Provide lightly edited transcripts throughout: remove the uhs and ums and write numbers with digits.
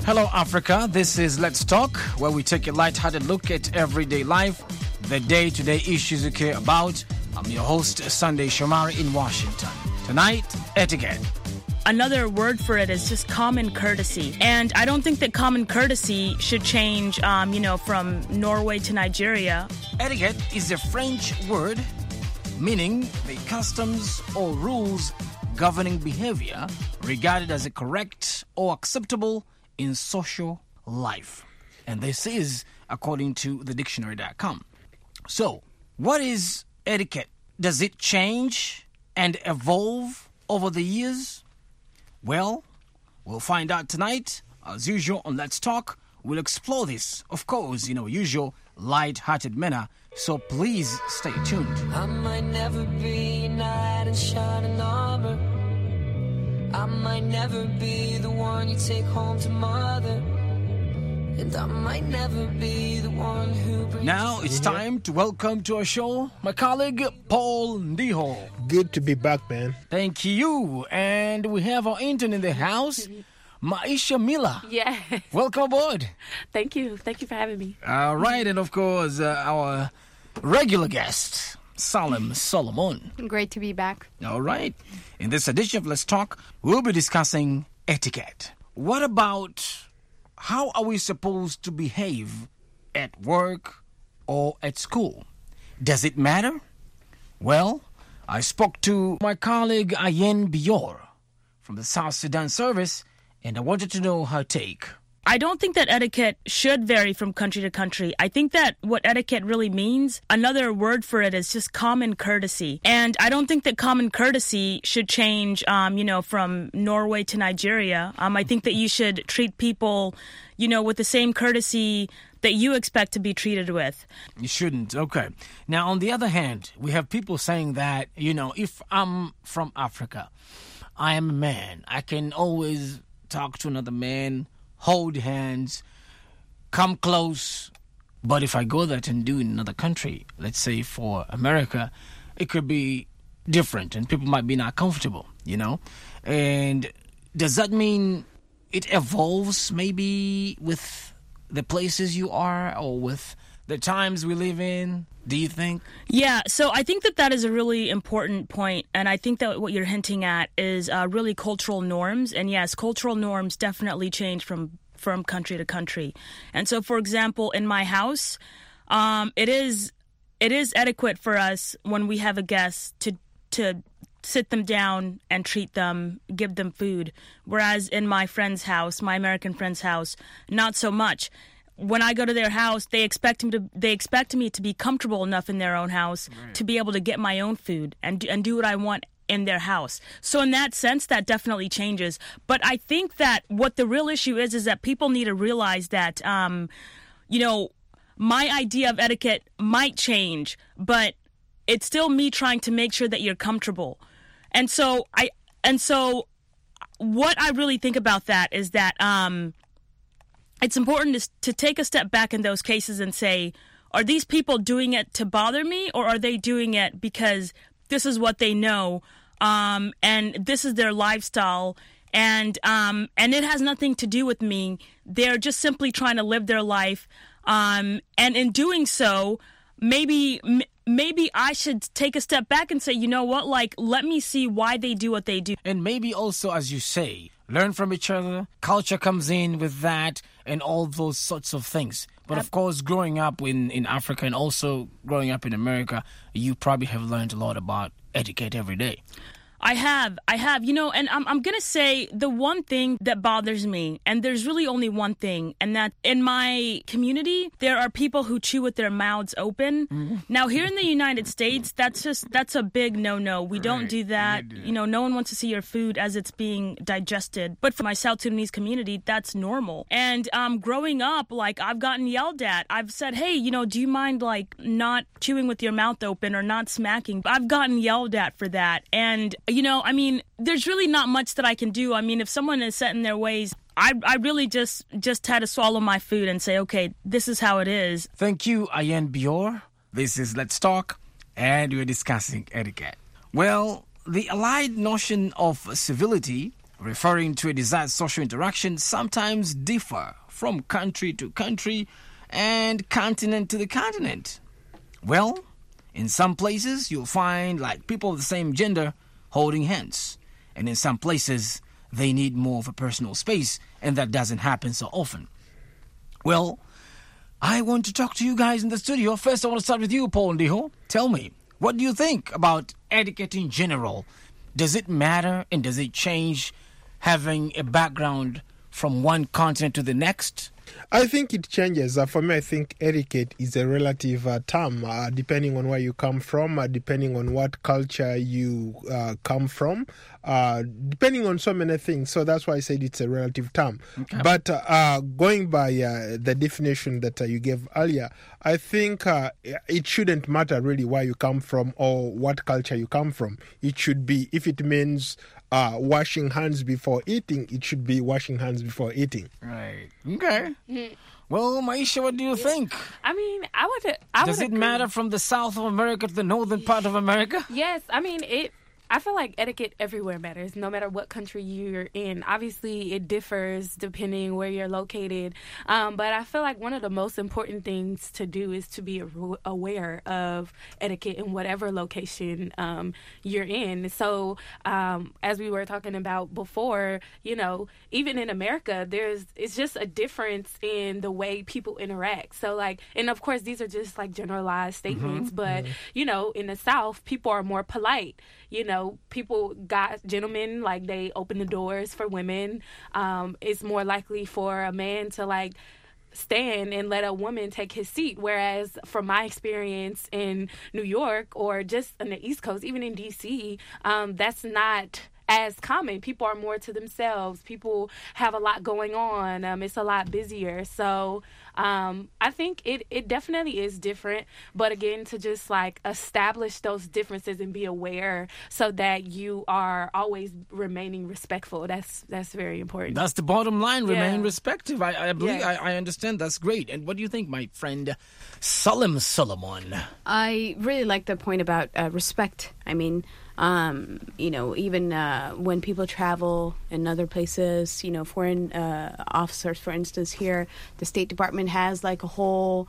Hello, Africa. This is Let's Talk, where we take a light-hearted look at everyday life, the day-to-day issues you care about. I'm your host, Sunday Shomari in Washington. Tonight, etiquette. Another word for it is just common courtesy. And I don't think that common courtesy should change, from Norway to Nigeria. Etiquette is a French word meaning the customs or rules governing behavior regarded as a correct or acceptable in social life. And this is according to thedictionary.com. So, what is etiquette? Does it change and evolve over the years? Well, we'll find out tonight. As usual on Let's Talk, we'll explore this, of course, usual light-hearted manner. So please stay tuned. I might never be a knight in shining armor. I might never be the one you take home to mother. And I might never be the one who brings... Now it's time to welcome to our show my colleague Paul Ndiho. Good to be back, man. Thank you. And we have our intern in the house, Maisha Miller. Yeah. Welcome aboard. Thank you. Thank you for having me. All right. And of course, our regular guest, Salem Solomon. Great to be back. All right. In this edition of Let's Talk, we'll be discussing etiquette. What about how are we supposed to behave at work or at school? Does it matter? Well, I spoke to my colleague Ayen Bior from the South Sudan service, and I wanted to know her take. I don't think that etiquette should vary from country to country. I think that what etiquette really means, another word for it is just common courtesy. And I don't think that common courtesy should change, from Norway to Nigeria. I think that you should treat people, with the same courtesy that you expect to be treated with. You shouldn't. Okay. Now, on the other hand, we have people saying that, if I'm from Africa, I am a man. I can always talk to another man, hold hands, come close. But if I go there and do in another country, let's say for America, it could be different and people might be not comfortable, And does that mean it evolves maybe with the places you are or with the times we live in, do you think? Yeah, so I think that is a really important point, and I think that what you're hinting at is really cultural norms, and yes, cultural norms definitely change from country to country. And so, for example, in my house, it is etiquette for us when we have a guest to sit them down and treat them, give them food, whereas in my friend's house, my American friend's house, not so much. When I go to their house, they expect me to be comfortable enough in their own house to be able to get my own food and do what I want in their house. So in that sense, that definitely changes. But I think that what the real issue is that people need to realize that, my idea of etiquette might change, but it's still me trying to make sure that you're comfortable. And so what I really think about that is that, it's important to take a step back in those cases and say, are these people doing it to bother me, or are they doing it because this is what they know, and this is their lifestyle, and it has nothing to do with me. They're just simply trying to live their life, and in doing so, maybe I should take a step back and say, you know what, let me see why they do what they do. And maybe also, as you say, learn from each other. Culture comes in with that and all those sorts of things. But of course, growing up in Africa and also growing up in America, you probably have learned a lot about etiquette every day. I have, and I'm going to say the one thing that bothers me, and there's really only one thing, and that in my community, there are people who chew with their mouths open. Mm-hmm. Now, here in the United States, that's a big no-no. We don't do that. No one wants to see your food as it's being digested. But for my South Sudanese community, that's normal. And growing up, I've gotten yelled at. I've said, hey, do you mind, not chewing with your mouth open or not smacking? I've gotten yelled at for that. And there's really not much that I can do. If someone is set in their ways, I really just had to swallow my food and say, okay, this is how it is. Thank you, Ayen Bior. This is Let's Talk, and we're discussing etiquette. Well, the allied notion of civility referring to a desired social interaction, sometimes differ from country to country and continent to the continent. Well, in some places, you'll find like people of the same gender holding hands. And in some places, they need more of a personal space, and that doesn't happen so often. Well, I want to talk to you guys in the studio. First, I want to start with you, Paul Ndiho. Tell me, what do you think about etiquette in general? Does it matter, and does it change having a background from one continent to the next? I think it changes. For me, I think etiquette is a relative term, depending on where you come from, depending on what culture you come from, depending on so many things. So that's why I said it's a relative term. Okay. But going by the definition that you gave earlier, I think it shouldn't matter really where you come from or what culture you come from. It should be, if it means washing hands before eating, it should be washing hands before eating. Right. Okay. Well, Maisha, what do you think? I mean, Does it matter from the south of America to the northern part of America? Yes. I mean, I feel like etiquette everywhere matters, no matter what country you're in. Obviously, it differs depending where you're located. But I feel like one of the most important things to do is to be aware of etiquette in whatever location you're in. So, as we were talking about before, even in America, it's just a difference in the way people interact. So, and of course, these are just like generalized statements, but, in the South, people are more polite. Gentlemen, like, they open the doors for women. It's more likely for a man to, stand and let a woman take his seat. Whereas from my experience in New York or just on the East Coast, even in D.C., that's not as common. People are more to themselves. People have a lot going on. It's a lot busier. So I think it definitely is different. But again, to just establish those differences and be aware so that you are always remaining respectful. That's very important. That's the bottom line. Remain respectful. I believe I understand. That's great. And what do you think, my friend Solomon? I really like the point about respect. I mean, even when people travel in other places, foreign officers, for instance, here, the State Department has a whole,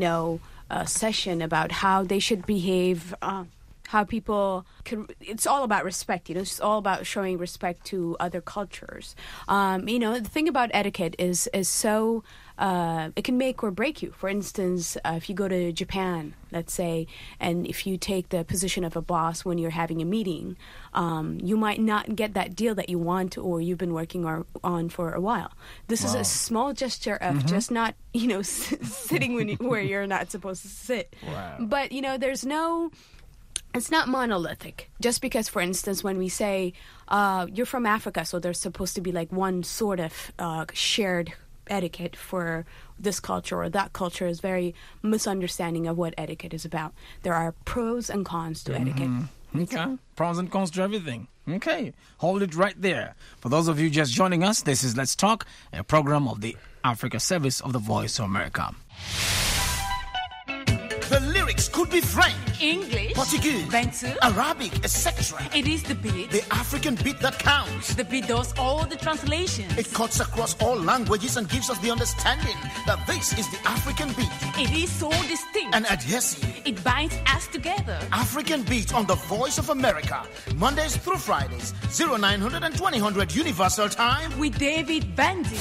session about how they should behave, how people it's all about respect, it's all about showing respect to other cultures. The thing about etiquette is so, it can make or break you. For instance, if you go to Japan, let's say, and if you take the position of a boss when you're having a meeting, you might not get that deal that you want or you've been working on for a while. This is a small gesture of just not, sitting where you're not supposed to sit. Wow. But, it's not monolithic. Just because, for instance, when we say you're from Africa, so there's supposed to be one sort of shared etiquette for this culture or that culture is very misunderstanding of what etiquette is about. There are pros and cons to etiquette. Okay. Pros and cons to everything. Okay. Hold it right there. For those of you just joining us, this is Let's Talk, a program of the Africa Service of the Voice of America. The lyrics could be French, English, Portuguese, Bantu, Arabic, etc. It is the beat. The African beat that counts. The beat does all the translations. It cuts across all languages and gives us the understanding that this is the African beat. It is so distinct and adhesive. It binds us together. African beat on the Voice of America. Mondays through Fridays, 0900 and 2000 Universal Time. With David Bandy.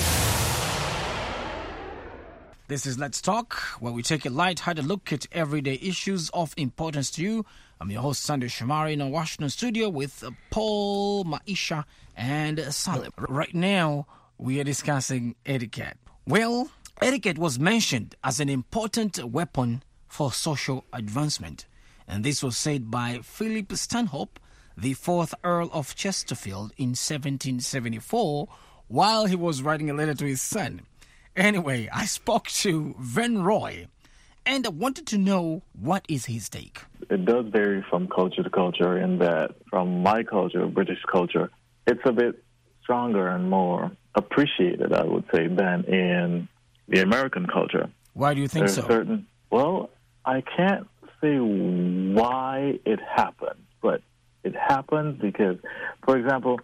This is Let's Talk, where we take a light-hearted look at everyday issues of importance to you. I'm your host, Sandy Shomari, in our Washington studio with Paul, Maisha, and Salim. Right now, we are discussing etiquette. Well, etiquette was mentioned as an important weapon for social advancement. And this was said by Philip Stanhope, the 4th Earl of Chesterfield, in 1774, while he was writing a letter to his son. Anyway, I spoke to Ven Roy, and I wanted to know what is his take. It does vary from culture to culture in that from my culture, British culture, it's a bit stronger and more appreciated, I would say, than in the American culture. Why do you think so? Well, I can't say why it happens, but it happens because, for example,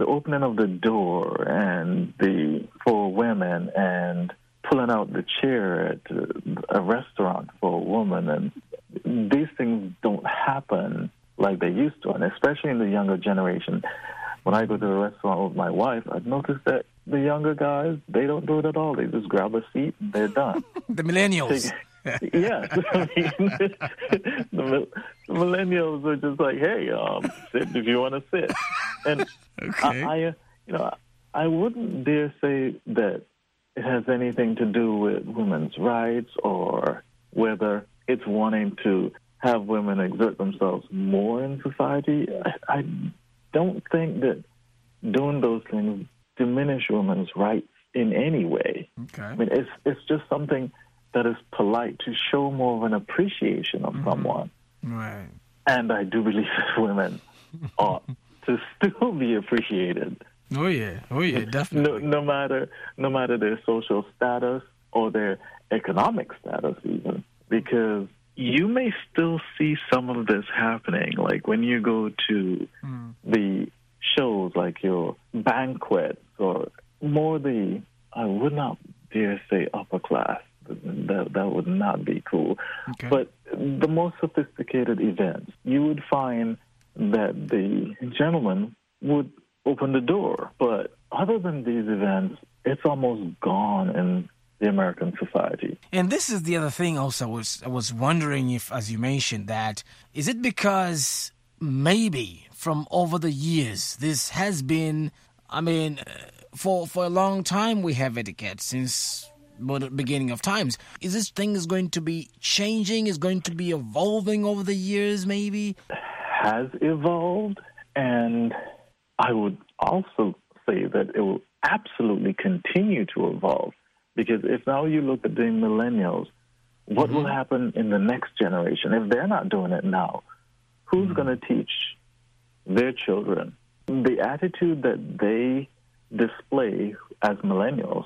the opening of the door and for women and pulling out the chair at a restaurant for a woman, and these things don't happen like they used to, and especially in the younger generation. When I go to a restaurant with my wife, I've noticed that the younger guys, they don't do it at all. They just grab a seat and they're done. The millennials. Yes. I mean, the millennials are just like, hey, sit if you want to sit. And Okay. I wouldn't dare say that it has anything to do with women's rights or whether it's wanting to have women exert themselves more in society. I don't think that doing those things diminish women's rights in any way. Okay. I mean, it's just something that is polite to show more of an appreciation of someone. Right. And I do believe that women ought to still be appreciated. Oh yeah, definitely. No matter their social status or their economic status even, because you may still see some of this happening, like when you go to the shows like your banquets or more I would not dare say upper class. That would not be cool. Okay. But the more sophisticated events, you would find that the gentleman would open the door. But other than these events, it's almost gone in the American society. And this is the other thing also. I was wondering if, as you mentioned, that is it because maybe from over the years, this has been, for a long time we have etiquette since the beginning of times. Is this thing is going to be changing, is going to be evolving over the years maybe? Has evolved, and I would also say that it will absolutely continue to evolve. Because if now you look at the millennials, what will happen in the next generation? If they're not doing it now, who's going to teach their children? The attitude that they display as millennials,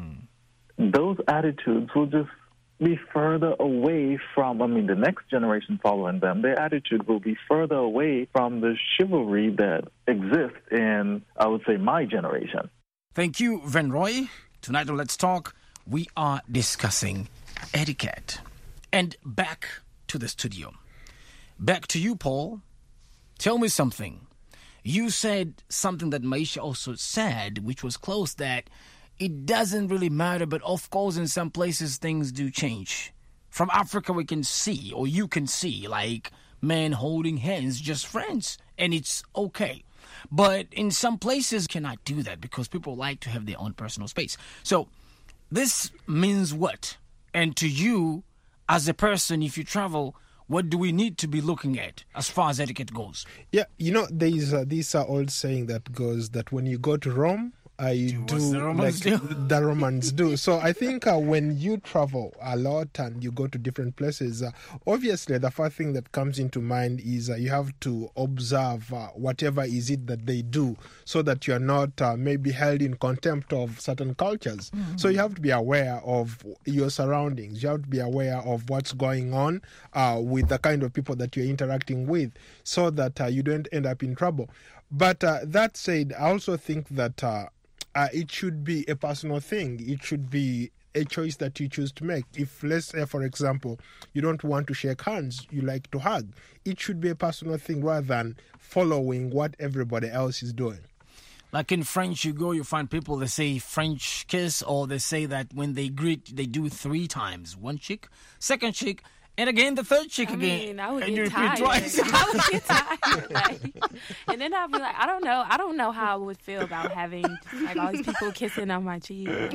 those attitudes will just be further away from, the next generation following them, their attitude will be further away from the chivalry that exists in, I would say, my generation. Thank you, Venroy. Tonight on Let's Talk, we are discussing etiquette. And back to the studio. Back to you, Paul. Tell me something. You said something that Maisha also said, which was close, that it doesn't really matter, but of course in some places things do change. From Africa we can see, or you can see, like men holding hands, just friends, and it's okay. But in some places cannot do that because people like to have their own personal space. So this means what? And to you, as a person, if you travel, what do we need to be looking at as far as etiquette goes? Yeah, there is this old saying that goes that when you go to Rome, you do what the Romans do. The Romans do. So I think when you travel a lot and you go to different places, obviously the first thing that comes into mind is you have to observe whatever is it that they do so that you're not maybe held in contempt of certain cultures. So you have to be aware of your surroundings. You have to be aware of what's going on with the kind of people that you're interacting with so that you don't end up in trouble. But that said, I also think that it should be a personal thing. It should be a choice that you choose to make. If, let's say, for example, you don't want to shake hands, you like to hug, it should be a personal thing rather than following what everybody else is doing. Like in French, you find people that say French kiss, or they say that when they greet, they do 3 times. One cheek, second cheek, and again the third cheek again. I would and get you tired. repeat twice. I would get tired. And then I'd be like, I don't know how I would feel about having like all these people kissing on my cheek. And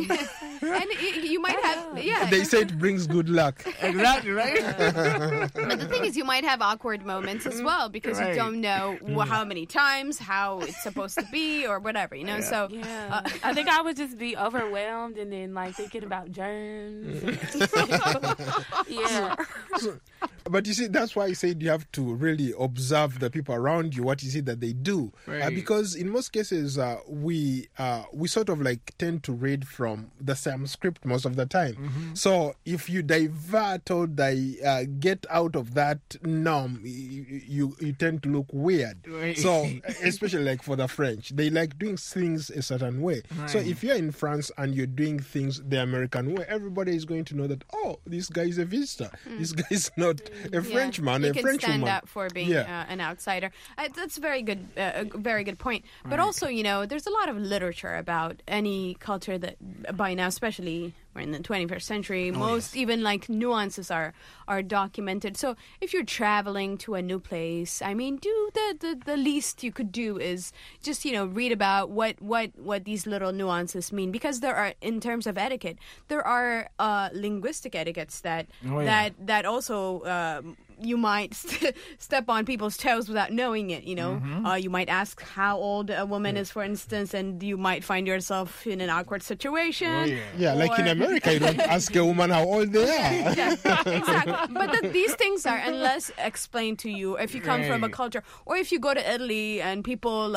you might have, They say it brings good luck. Exactly, right? But the thing is, you might have awkward moments as well because you don't know how many times, how it's supposed to be, or whatever, So I think I would just be overwhelmed and then like thinking about germs. Yeah. But you see, that's why I said you have to really observe the people around you, what is it that they do. Right. Because in most cases, we sort of like tend to read from the same script most of the time. So if you divert or get out of that norm, you tend to look weird. Right. So especially like for the French, they like doing things a certain way. Right. So if you're in France and you're doing things the American way, everybody is going to know that, oh, this guy is a visitor. This guy is not a Frenchman, you a can Frenchwoman. stand up for being an outsider. That's a very good point. But also, there's a lot of literature about any culture that by now, especially we're in the 21st century, even like nuances are documented. So if you're traveling to a new place, I mean, do the least you could do is just read about what these little nuances mean, because there are, in terms of etiquette, there are linguistic etiquettes that also you might step on people's toes without knowing it. You might ask how old a woman is, for instance, and you might find yourself in an awkward situation. Like in America, you don't ask a woman how old they are. Exactly. But these things are, unless explained to you, if you come from a culture, or if you go to Italy and people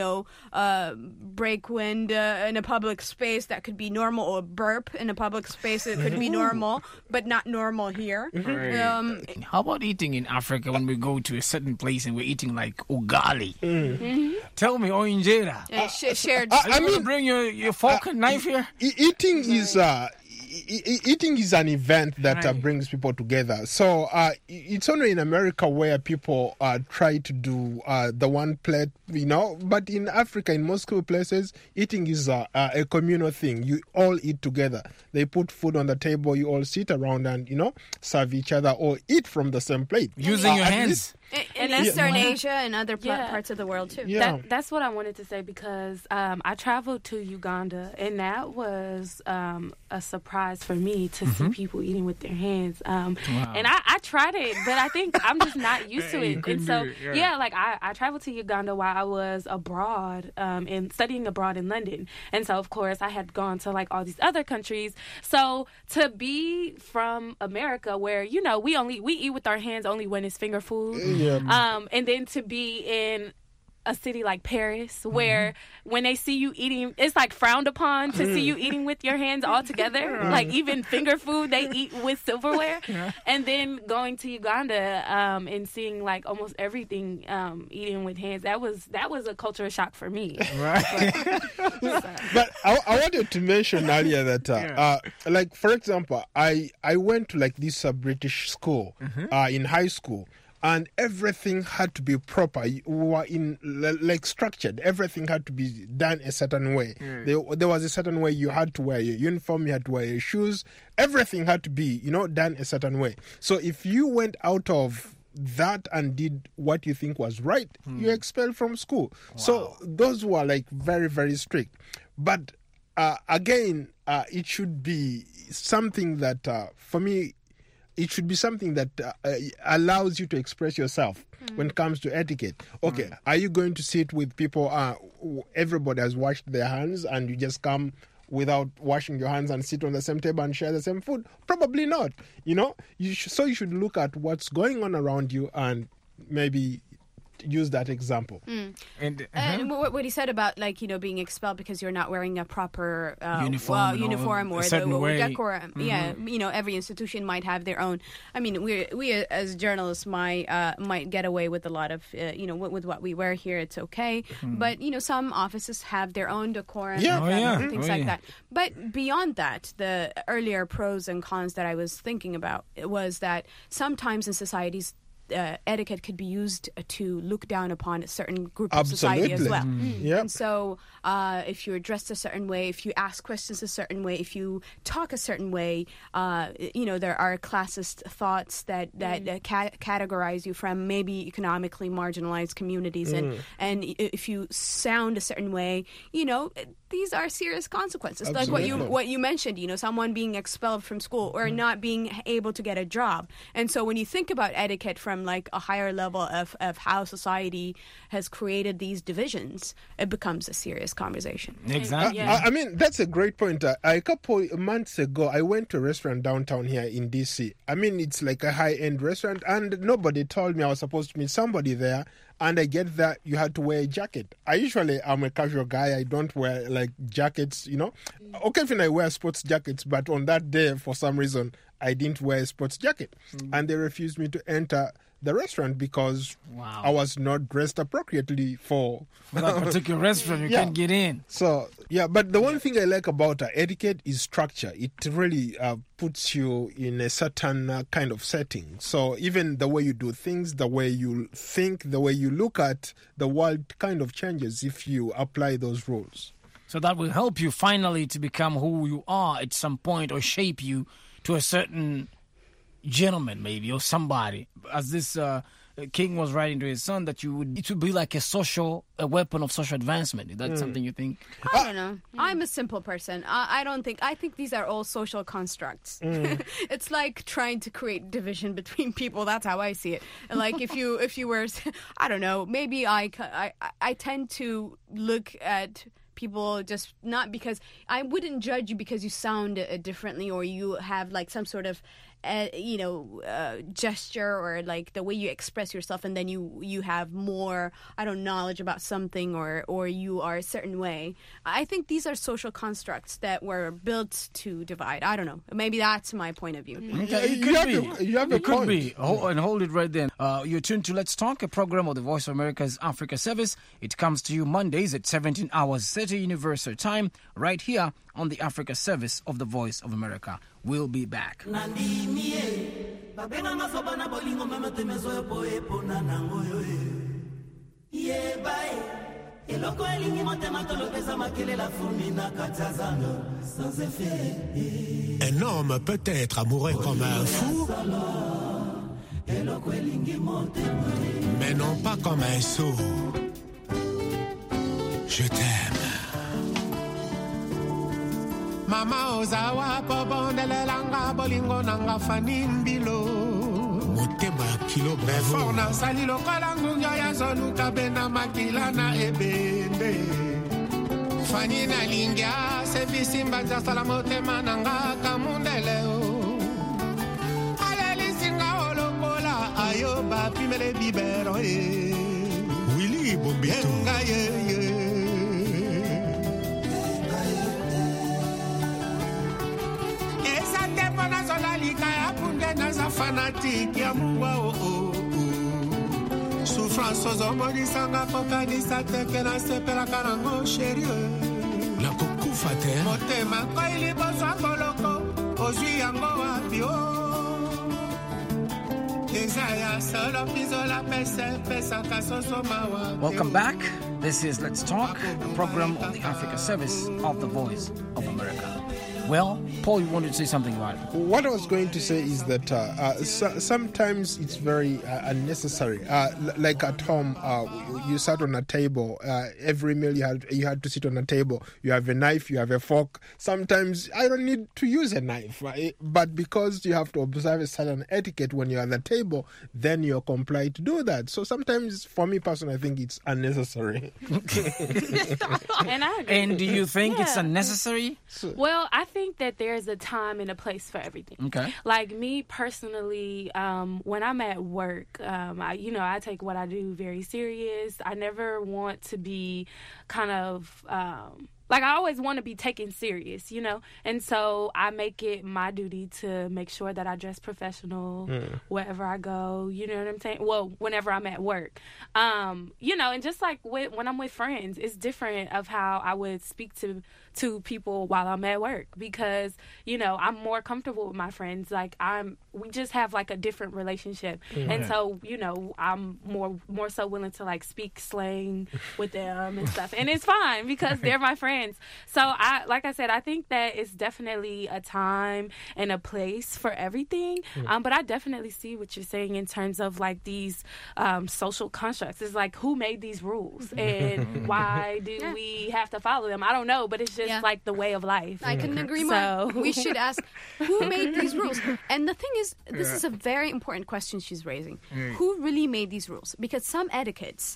break wind in a public space, that could be normal, or burp in a public space, it could be normal, but not normal here. How about eating in Africa when we go to a certain place and we're eating like ugali? Tell me, injera. Shared. I mean, bring your fork and knife here. Eating is an event that brings people together. So it's only in America where people try to do the one plate, But in Africa, in most places, eating is a communal thing. You all eat together. They put food on the table. You all sit around and, serve each other or eat from the same plate. Using your hands. In Eastern Asia and other parts of the world, too. That's what I wanted to say, because I traveled to Uganda, and that was a surprise for me to see people eating with their hands. And I tried it, but I think I'm just not used to it. And so, I traveled to Uganda while I was abroad and studying abroad in London. And so, of course, I had gone to like all these other countries. So to be from America, where, we eat with our hands only when it's finger food. And then to be in a city like Paris, where when they see you eating, it's like frowned upon to see you eating with your hands all together. Like even finger food, they eat with silverware. And then going to Uganda and seeing like almost everything eating with hands, that was a cultural shock for me. Right. But I wanted to mention earlier that, like for example, I went to like this British school in high school. And everything had to be proper. We were in like structured. Everything had to be done a certain way. There was a certain way you had to wear your uniform. You had to wear your shoes. Everything had to be, done a certain way. So if you went out of that and did what you think was right, you're expelled from school. Wow. So those were like very, very strict. But again, it should be something that, for me, it should be something that allows you to express yourself when it comes to etiquette. Okay, are you going to sit with people, everybody has washed their hands, and you just come without washing your hands and sit on the same table and share the same food? Probably not. You should look at what's going on around you and maybe use that example. And what he said about being expelled because you're not wearing a proper uniform or decorum. Every institution might have their own. I mean, we as journalists might get away with a lot of with what we wear here. It's okay, but some offices have their own decorum, things like that. But beyond that, the earlier pros and cons that I was thinking about was that sometimes in societies, etiquette could be used to look down upon a certain group of society as well. And so if you're dressed a certain way, if you ask questions a certain way, if you talk a certain way, there are classist thoughts that categorize you from maybe economically marginalized communities. And if you sound a certain way, these are serious consequences. Absolutely. Like what you mentioned, someone being expelled from school or not being able to get a job. And so when you think about etiquette from from like a higher level of how society has created these divisions, it becomes a serious conversation. Exactly. I mean, that's a great point. A couple months ago, I went to a restaurant downtown here in DC. I mean, it's like a high-end restaurant, and nobody told me I was supposed to meet somebody there. And I get that you had to wear a jacket. I usually am a casual guy. I don't wear like jackets, you know. Occasionally I wear sports jackets, but on that day, for some reason, I didn't wear a sports jacket. And they refused me to enter the restaurant because I was not dressed appropriately for that particular restaurant. You can't get in. So, yeah, but the one thing I like about etiquette is structure. It really puts you in a certain kind of setting. So even the way you do things, the way you think, the way you look at the world kind of changes if you apply those rules. So that will help you finally to become who you are at some point, or shape you to a certain gentleman maybe, or somebody. As this king was writing to his son, that it would be like a weapon of social advancement. Is that something you think? I don't know. I'm a simple person. I think these are all social constructs. It's like trying to create division between people. That's how I see it. And like if you were, I don't know, maybe I tend to look at people just not because I wouldn't judge you because you sound differently or you have like some sort of gesture or like the way you express yourself, and then you have more knowledge about something or you are a certain way. I think these are social constructs that were built to divide. I don't know. Maybe that's my point of view. Okay, it could be. And hold it right there. You're tuned to Let's Talk, a program of the Voice of America's Africa Service. It comes to you Mondays at 17 hours City Universal Time, right here on the Africa Service of the Voice of America. We'll be back. Un homme peut être amoureux comme un fou, mais non pas comme un sot. Je t'aime. Mama ozawa pobondele langa bolingo nanga fanimbilo motema kilo me forna sali lokola ngunga ya zoluka bena makila na ebende fani na lingya se bisimba za sala motema nanga kamundele o aleli singa olokola ayo ba pimele bibero e Willy Bombito ye fanatique ya mungu souffrance ozomonisanga kokanisa teke na sepela karango chérie la kokufa te motema koili bozwa koloko ozwi yango wapi ezaya solo pizo la pesa kasoso mawa. Welcome back. This is Let's Talk, a program of the Africa Service of the Voice of America. Well, Paul, you wanted to say something about it. What I was going to say is that sometimes it's very unnecessary. Like at home, you sat on a table. Every meal you had to sit on a table. You have a knife, you have a fork. Sometimes I don't need to use a knife, right? But because you have to observe a certain etiquette when you're at the table, then you're compelled to do that. So sometimes, for me personally, I think it's unnecessary. And I agree. And do you think it's unnecessary? Well, I think that there's a time and a place for everything. Okay. Like me personally, when I'm at work, I take what I do very serious. I never want to be kind of I always want to be taken serious, and so I make it my duty to make sure that I dress professional wherever I go. You know what I'm saying? Well, whenever I'm at work, and just like when I'm with friends, it's different of how I would speak to people while I'm at work because I'm more comfortable with my friends. Like we just have like a different relationship, and so I'm more so willing to like speak slang with them and stuff, and it's fine because they're my friends. hands. So like I said, I think that it's definitely a time and a place for everything. But I definitely see what you're saying in terms of like these social constructs. It's like, who made these rules and why do we have to follow them? I don't know, but it's just like the way of life. I couldn't agree more. We should ask, who made these rules? And the thing is, this is a very important question she's raising. Who really made these rules? Because some etiquettes,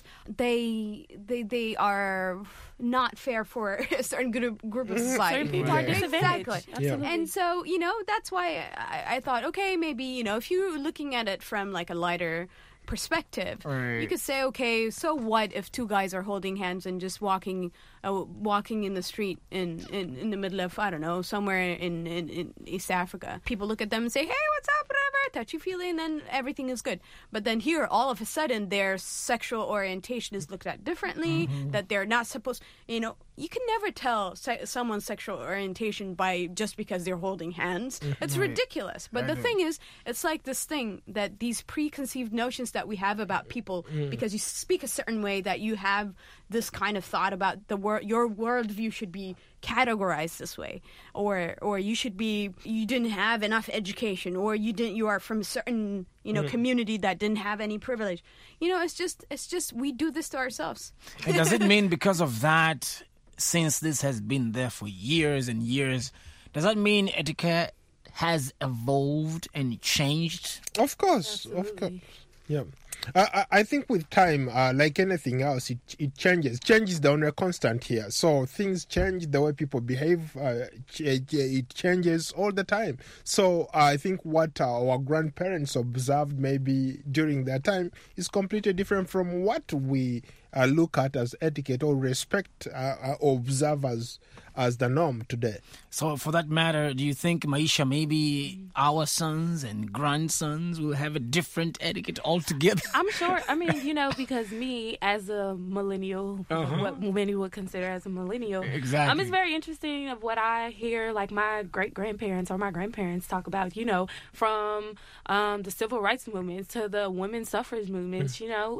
they are not fair for a certain group of society. Certain people are disadvantaged. Exactly. Absolutely. And so, that's why I thought, okay, maybe, if you're looking at it from like a lighter perspective, you could say, okay, so what if two guys are holding hands and just walking in the street in the middle of, I don't know, somewhere in East Africa. People look at them and say, hey, what's up, whatever, touchy-feely, and then everything is good. But then here, all of a sudden, their sexual orientation is looked at differently, that they're not supposed, you can never tell someone's sexual orientation by just because they're holding hands. It's ridiculous. But the thing is, it's like this thing that these preconceived notions that we have about people, because you speak a certain way, that you have this kind of thought about your worldview should be categorized this way, or you didn't have enough education, or you are from a certain community that didn't have any privilege. It's just we do this to ourselves. And does it mean because of that, since this has been there for years and years, does that mean etiquette has evolved and changed? Of course. Yeah. I think with time, like anything else, it changes. Change is the only constant here. So things change, the way people behave, it changes all the time. So I think what our grandparents observed maybe during their time is completely different from what we look at as etiquette or respect or observe as the norm today. So for that matter, do you think, Maisha, maybe our sons and grandsons will have a different etiquette altogether? I'm sure. I mean, because me as a millennial, what many would consider as a millennial, exactly. It's very interesting of what I hear, like my great-grandparents or my grandparents talk about, from the civil rights movements to the women's suffrage movements,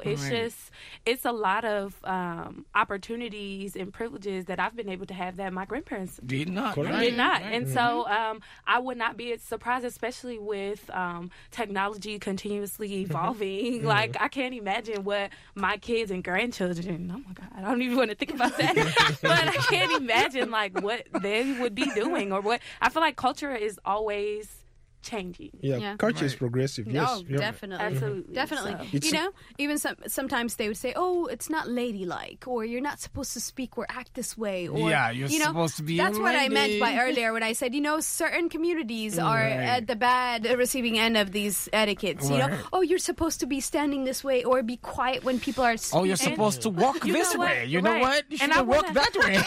it's a lot of opportunities and privileges that I've been able to have that my grandparents did not. And so I would not be surprised, especially with technology continuously evolving. Like, I can't imagine what my kids and grandchildren, oh my God, I don't even want to think about that. But I can't imagine like what they would be doing, or what. I feel like culture is always changing. Culture is progressive. Yes, definitely, absolutely, definitely. So. Even sometimes they would say, "Oh, it's not ladylike," or "You're not supposed to speak or act this way." Or you're supposed to be. That's what I meant by earlier when I said, certain communities are at the bad receiving end of these etiquettes. Oh, you're supposed to be standing this way, or be quiet when people are speaking. Oh, you're supposed to walk this way. You know what? You should walk that way.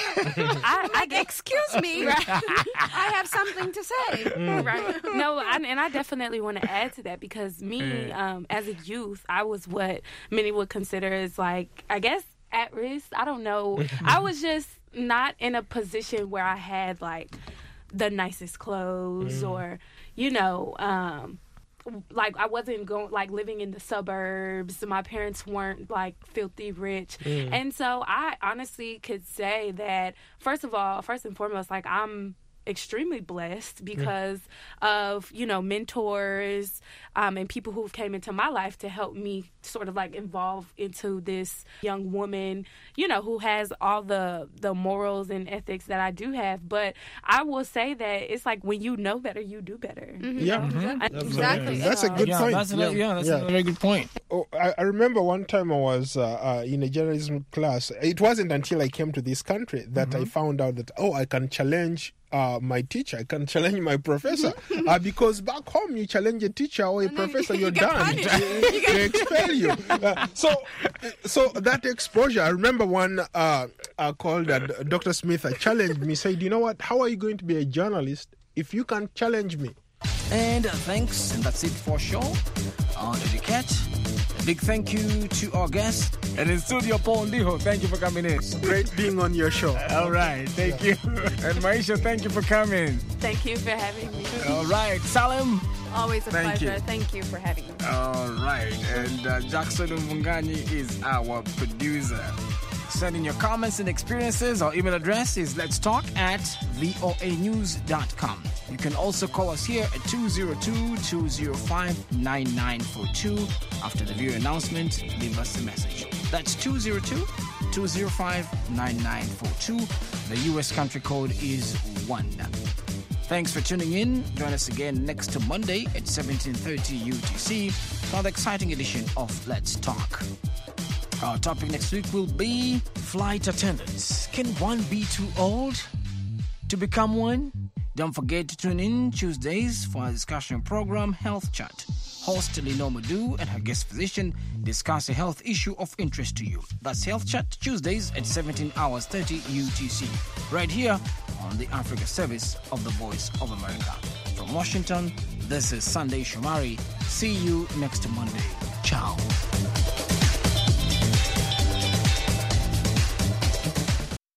Excuse me. I have something to say. Right? No. And I definitely want to add to that, because me, as a youth, I was what many would consider as, like, I guess, at risk. I don't know. I was just not in a position where I had, like, the nicest clothes or, like, I wasn't living in the suburbs. My parents weren't, like, filthy rich. And so I honestly could say that, first and foremost, like, I'm extremely blessed because of mentors and people who came into my life to help me sort of like evolve into this young woman who has all the morals and ethics that I do have. But I will say that it's like, when you know better, you do better. Exactly. That's a good point. That's a very good point. Oh, I remember one time I was in a journalism class. It wasn't until I came to this country that I found out that I can challenge my teacher, I can challenge my professor, because back home you challenge a teacher or a professor, you're done. They expel you. So that exposure. I remember one called Dr. Smith challenged me, said, "You know what? How are you going to be a journalist if you can't challenge me?" And thanks, and that's it for show on Etiquette. A big thank you to our guest, and in studio, Paul Ndiho. Thank you for coming in. Great being on your show. All right, thank you. And Maisha, thank you for coming. Thank you for having me. All right, Salim. Always a pleasure. Thank you for having me. All right, and Jackson Mungani is our producer. send in your comments and experiences. Our email address is letstalk@voanews.com. You can also call us here at 202-205-9942. After the viewer announcement, leave us a message. That's 202-205-9942. The U.S. country code is 1. Thanks for tuning in. Join us again next Monday at 17:30 UTC for another exciting edition of Let's Talk. Our topic next week will be flight attendants. Can one be too old to become one? Don't forget to tune in Tuesdays for our discussion program, Health Chat. Host Lenore Madu and her guest physician discuss a health issue of interest to you. That's Health Chat, Tuesdays at 17:30 UTC, right here on the Africa service of the Voice of America. From Washington, this is Sunday Shomari. See you next Monday. Ciao.